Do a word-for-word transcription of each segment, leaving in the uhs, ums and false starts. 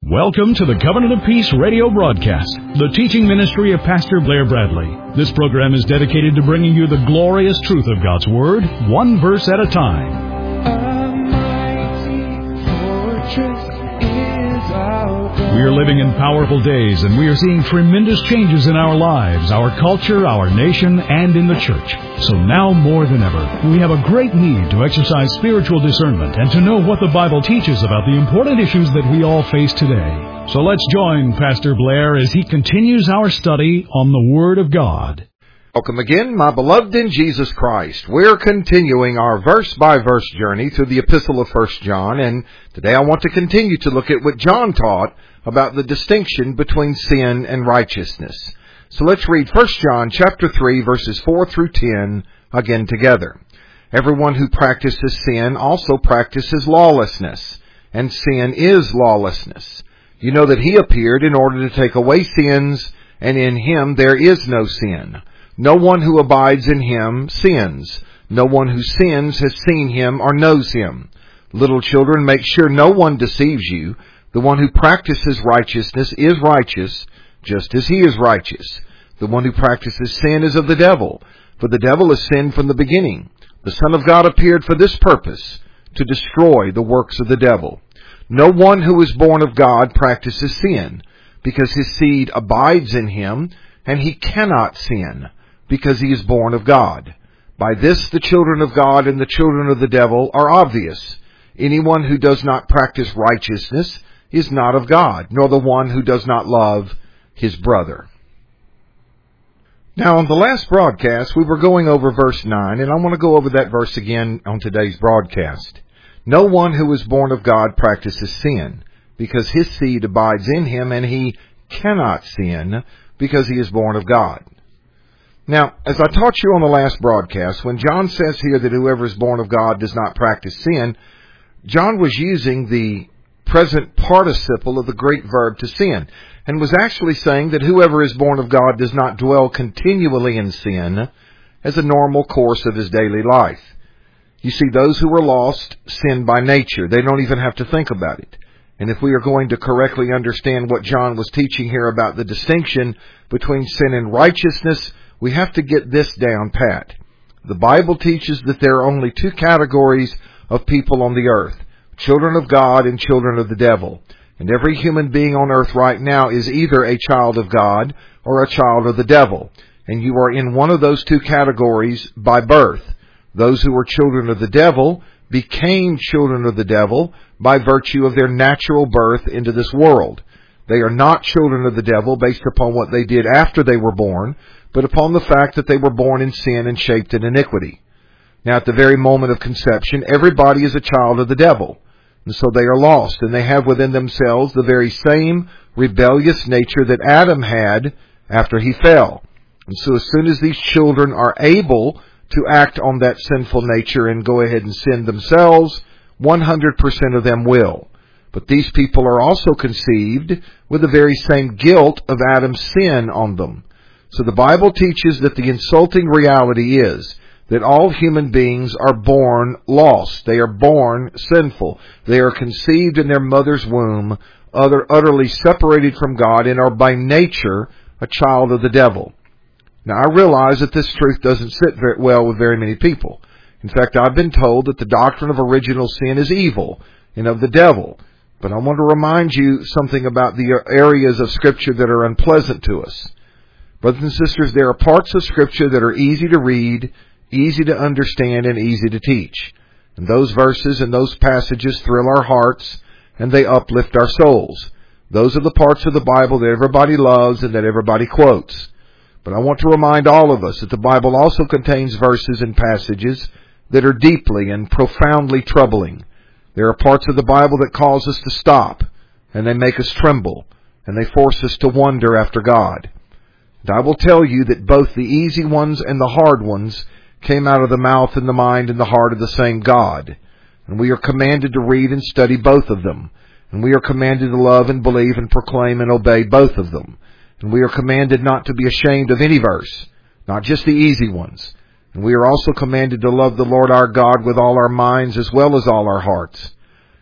Welcome to the Covenant of Peace radio broadcast, the teaching ministry of Pastor Blair Bradley. This program is dedicated to bringing you the glorious truth of God's Word, one verse at a time. A mighty fortress is our God. We are living in powerful days, and we are seeing tremendous changes in our lives, our culture, our nation, and in the church. So now more than ever, we have a great need to exercise spiritual discernment and to know what the Bible teaches about the important issues that we all face today. So let's join Pastor Blair as he continues our study on the Word of God. Welcome again, my beloved in Jesus Christ. We're continuing our verse-by-verse journey through the Epistle of First John, and today I want to continue to look at what John taught about the distinction between sin and righteousness. So let's read First John chapter three, verses four through ten again together. Everyone who practices sin also practices lawlessness, and sin is lawlessness. You know that he appeared in order to take away sins, and in him there is no sin. No one who abides in him sins. No one who sins has seen him or knows him. Little children, make sure no one deceives you. The one who practices righteousness is righteous, just as he is righteous. The one who practices sin is of the devil, for the devil has sinned from the beginning. The Son of God appeared for this purpose, to destroy the works of the devil. No one who is born of God practices sin, because his seed abides in him, and he cannot sin, because he is born of God. By this the children of God and the children of the devil are obvious. Anyone who does not practice righteousness is not of God, nor the one who does not love his brother. Now, on the last broadcast, we were going over verse nine, and I want to go over that verse again on today's broadcast. No one who is born of God practices sin, because his seed abides in him, and he cannot sin, because he is born of God. Now, as I taught you on the last broadcast, when John says here that whoever is born of God does not practice sin, John was using the present participle of the Greek verb to sin, and was actually saying that whoever is born of God does not dwell continually in sin as a normal course of his daily life. You see, those who are lost sin by nature. They don't even have to think about it. And if we are going to correctly understand what John was teaching here about the distinction between sin and righteousness, we have to get this down pat. The Bible teaches that there are only two categories of people on the earth: children of God and children of the devil. And every human being on earth right now is either a child of God or a child of the devil. And you are in one of those two categories by birth. Those who were children of the devil became children of the devil by virtue of their natural birth into this world. They are not children of the devil based upon what they did after they were born, but upon the fact that they were born in sin and shaped in iniquity. Now, at the very moment of conception, everybody is a child of the devil. And so they are lost, and they have within themselves the very same rebellious nature that Adam had after he fell. And so as soon as these children are able to act on that sinful nature and go ahead and sin themselves, one hundred percent of them will. But these people are also conceived with the very same guilt of Adam's sin on them. So the Bible teaches that the insulting reality is that all human beings are born lost. They are born sinful. They are conceived in their mother's womb, utter, utterly separated from God, and are by nature a child of the devil. Now, I realize that this truth doesn't sit very well with very many people. In fact, I've been told that the doctrine of original sin is evil and of the devil. But I want to remind you something about the areas of Scripture that are unpleasant to us. Brothers and sisters, there are parts of Scripture that are easy to read, easy to understand, and easy to teach. And those verses and those passages thrill our hearts, and they uplift our souls. Those are the parts of the Bible that everybody loves and that everybody quotes. But I want to remind all of us that the Bible also contains verses and passages that are deeply and profoundly troubling. There are parts of the Bible that cause us to stop, and they make us tremble, and they force us to wonder after God. And I will tell you that both the easy ones and the hard ones came out of the mouth and the mind and the heart of the same God. And we are commanded to read and study both of them. And we are commanded to love and believe and proclaim and obey both of them. And we are commanded not to be ashamed of any verse, not just the easy ones. And we are also commanded to love the Lord our God with all our minds as well as all our hearts.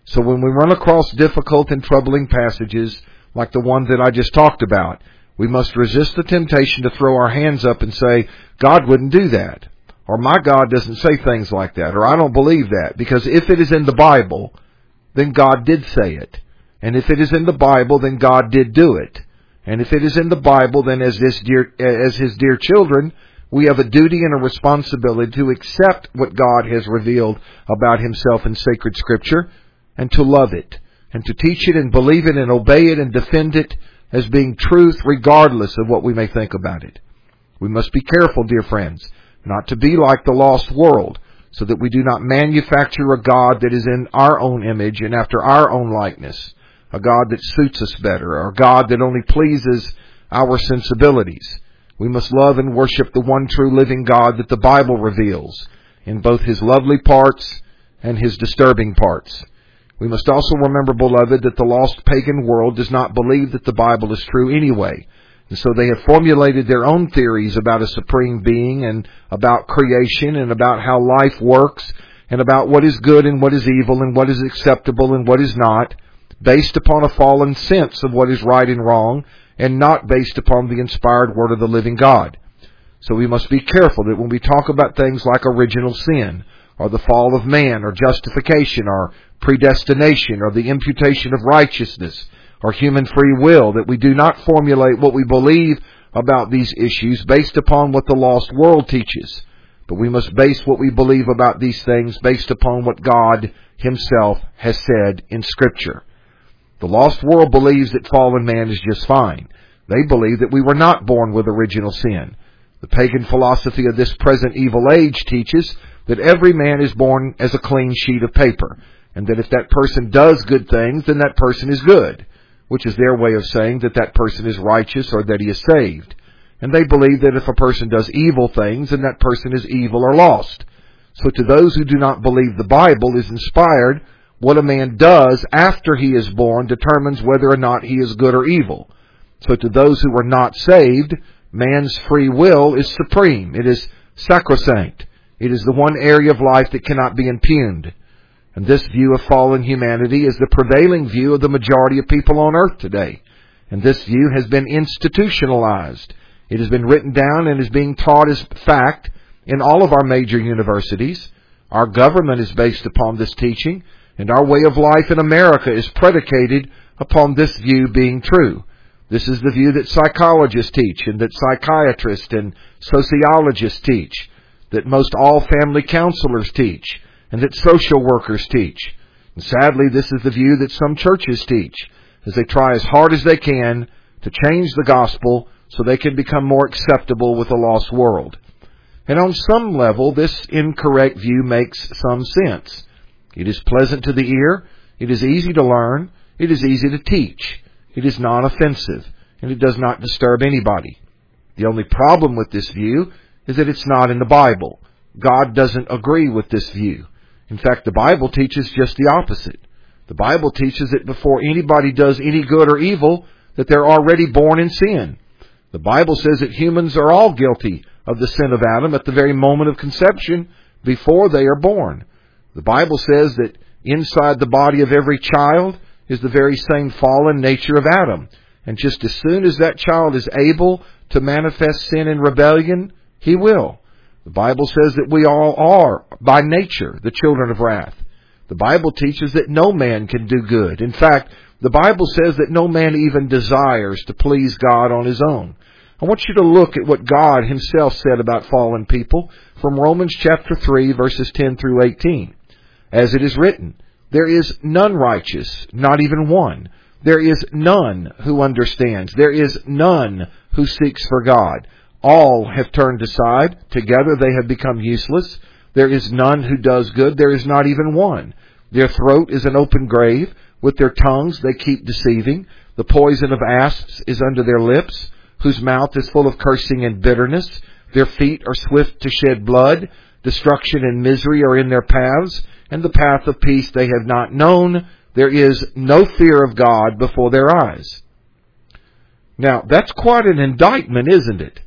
So when we run across difficult and troubling passages like the one that I just talked about, we must resist the temptation to throw our hands up and say, God wouldn't do that. Or my God doesn't say things like that. Or I don't believe that. Because if it is in the Bible, then God did say it. And if it is in the Bible, then God did do it. And if it is in the Bible, then as this dear, as His dear children, we have a duty and a responsibility to accept what God has revealed about Himself in sacred Scripture and to love it and to teach it and believe it and obey it and defend it as being truth regardless of what we may think about it. We must be careful, dear friends, not to be like the lost world, so that we do not manufacture a God that is in our own image and after our own likeness, a God that suits us better, or a God that only pleases our sensibilities. We must love and worship the one true living God that the Bible reveals in both His lovely parts and His disturbing parts. We must also remember, beloved, that the lost pagan world does not believe that the Bible is true anyway. And so they have formulated their own theories about a supreme being and about creation and about how life works and about what is good and what is evil and what is acceptable and what is not, based upon a fallen sense of what is right and wrong and not based upon the inspired Word of the living God. So we must be careful that when we talk about things like original sin or the fall of man or justification or predestination or the imputation of righteousness or human free will, that we do not formulate what we believe about these issues based upon what the lost world teaches. But we must base what we believe about these things based upon what God Himself has said in Scripture. The lost world believes that fallen man is just fine. They believe that we were not born with original sin. The pagan philosophy of this present evil age teaches that every man is born as a clean sheet of paper, and that if that person does good things, then that person is good, which is their way of saying that that person is righteous or that he is saved. And they believe that if a person does evil things, then that person is evil or lost. So to those who do not believe the Bible is inspired, what a man does after he is born determines whether or not he is good or evil. So to those who are not saved, man's free will is supreme. It is sacrosanct. It is the one area of life that cannot be impugned. And this view of fallen humanity is the prevailing view of the majority of people on earth today. And this view has been institutionalized. It has been written down and is being taught as fact in all of our major universities. Our government is based upon this teaching, and our way of life in America is predicated upon this view being true. This is the view that psychologists teach, and that psychiatrists and sociologists teach, that most all family counselors teach, and that social workers teach. And sadly, this is the view that some churches teach, as they try as hard as they can to change the gospel so they can become more acceptable with the lost world. And on some level, this incorrect view makes some sense. It is pleasant to the ear, it is easy to learn, it is easy to teach, it is non-offensive, and it does not disturb anybody. The only problem with this view is that it's not in the Bible. God doesn't agree with this view. In fact, the Bible teaches just the opposite. The Bible teaches that before anybody does any good or evil, that they're already born in sin. The Bible says that humans are all guilty of the sin of Adam at the very moment of conception before they are born. The Bible says that inside the body of every child is the very same fallen nature of Adam. And just as soon as that child is able to manifest sin and rebellion, he will. The Bible says that we all are, by nature, the children of wrath. The Bible teaches that no man can do good. In fact, the Bible says that no man even desires to please God on his own. I want you to look at what God Himself said about fallen people from Romans chapter three, verses ten through eighteen. As it is written, there is none righteous, not even one. There is none who understands. There is none who seeks for God. All have turned aside. Together they have become useless. There is none who does good. There is not even one. Their throat is an open grave. With their tongues they keep deceiving. The poison of asps is under their lips, whose mouth is full of cursing and bitterness. Their feet are swift to shed blood. Destruction and misery are in their paths, and the path of peace they have not known. There is no fear of God before their eyes. Now, that's quite an indictment, isn't it?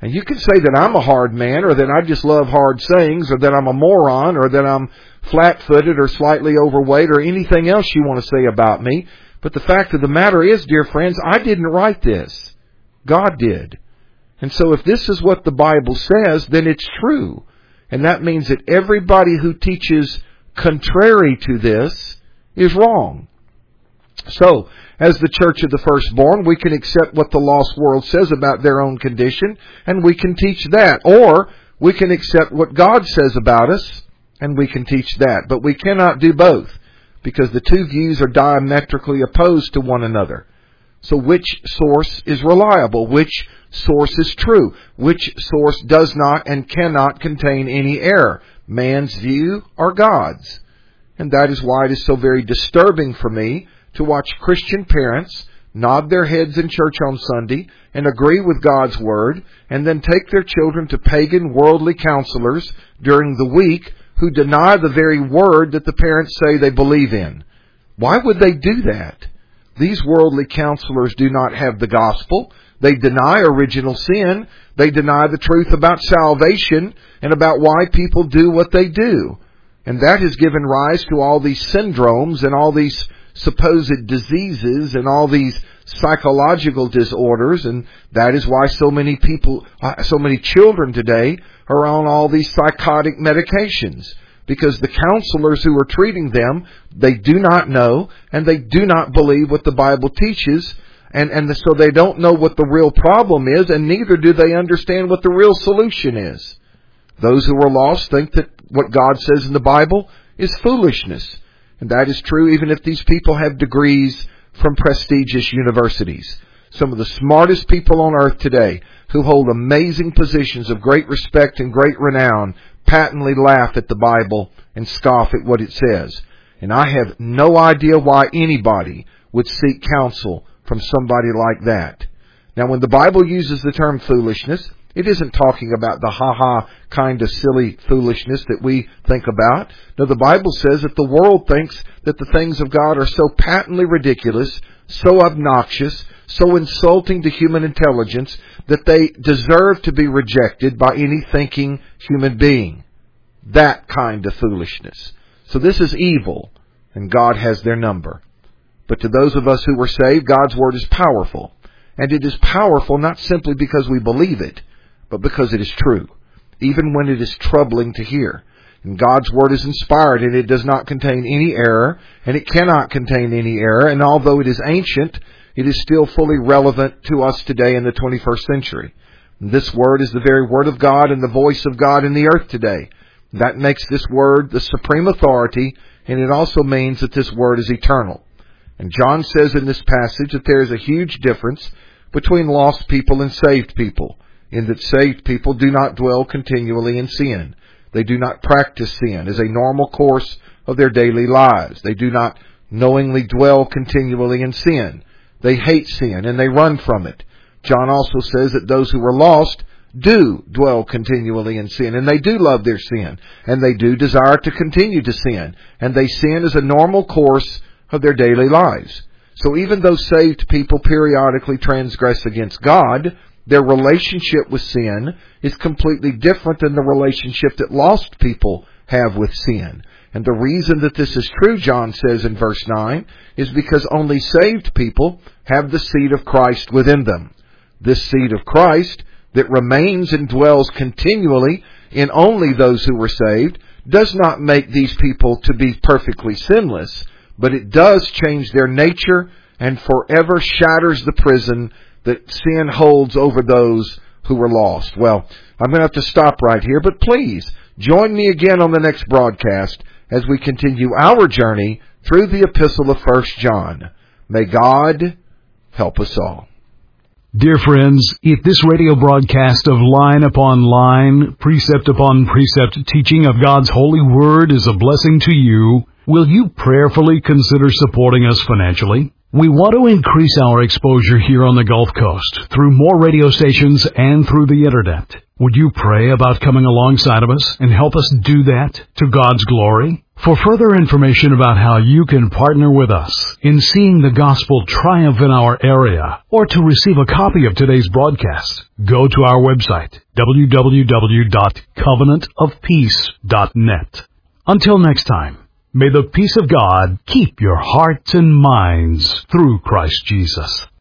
And you can say that I'm a hard man, or that I just love hard sayings, or that I'm a moron, or that I'm flat-footed or slightly overweight, or anything else you want to say about me. But the fact of the matter is, dear friends, I didn't write this. God did. And so if this is what the Bible says, then it's true. And that means that everybody who teaches contrary to this is wrong. So, as the church of the firstborn, we can accept what the lost world says about their own condition, and we can teach that. Or, we can accept what God says about us, and we can teach that. But we cannot do both, because the two views are diametrically opposed to one another. So which source is reliable? Which source is true? Which source does not and cannot contain any error? Man's view or God's? And that is why it is so very disturbing for me to watch Christian parents nod their heads in church on Sunday and agree with God's Word, and then take their children to pagan worldly counselors during the week who deny the very Word that the parents say they believe in. Why would they do that? These worldly counselors do not have the gospel. They deny original sin. They deny the truth about salvation and about why people do what they do. And that has given rise to all these syndromes and all these supposed diseases and all these psychological disorders. And that is why so many people, so many children today are on all these psychotic medications. Because the counselors who are treating them, they do not know, and they do not believe what the Bible teaches, and, and so they don't know what the real problem is, and neither do they understand what the real solution is. Those who are lost think that what God says in the Bible is foolishness. And that is true even if these people have degrees from prestigious universities. Some of the smartest people on earth today, who hold amazing positions of great respect and great renown, patently laugh at the Bible and scoff at what it says. And I have no idea why anybody would seek counsel from somebody like that. Now, when the Bible uses the term foolishness, it isn't talking about the ha-ha kind of silly foolishness that we think about. No, the Bible says that the world thinks that the things of God are so patently ridiculous, so obnoxious, so insulting to human intelligence, that they deserve to be rejected by any thinking human being. That kind of foolishness. So this is evil, and God has their number. But to those of us who were saved, God's Word is powerful. And it is powerful not simply because we believe it, but because it is true, even when it is troubling to hear. And God's Word is inspired, and it does not contain any error, and it cannot contain any error. And although it is ancient, it is still fully relevant to us today in the twenty-first century. This Word is the very Word of God and the voice of God in the earth today. That makes this Word the supreme authority, and it also means that this Word is eternal. And John says in this passage that there is a huge difference between lost people and saved people, in that saved people do not dwell continually in sin. They do not practice sin as a normal course of their daily lives. They do not knowingly dwell continually in sin. They hate sin and they run from it. John also says that those who are lost do dwell continually in sin, and they do love their sin, and they do desire to continue to sin, and they sin as a normal course of their daily lives. So even though saved people periodically transgress against God, their relationship with sin is completely different than the relationship that lost people have with sin. And the reason that this is true, John says in verse nine, is because only saved people have the seed of Christ within them. This seed of Christ that remains and dwells continually in only those who were saved does not make these people to be perfectly sinless, but it does change their nature and forever shatters the prison that sin holds over those who were lost. Well, I'm going to have to stop right here, but please join me again on the next broadcast as we continue our journey through the epistle of First John. May God help us all. Dear friends, if this radio broadcast of line upon line, precept upon precept teaching of God's holy word is a blessing to you, will you prayerfully consider supporting us financially? We want to increase our exposure here on the Gulf Coast through more radio stations and through the Internet. Would you pray about coming alongside of us and help us do that to God's glory? For further information about how you can partner with us in seeing the gospel triumph in our area, or to receive a copy of today's broadcast, go to our website, w w w dot covenant of peace dot net. Until next time, may the peace of God keep your hearts and minds through Christ Jesus.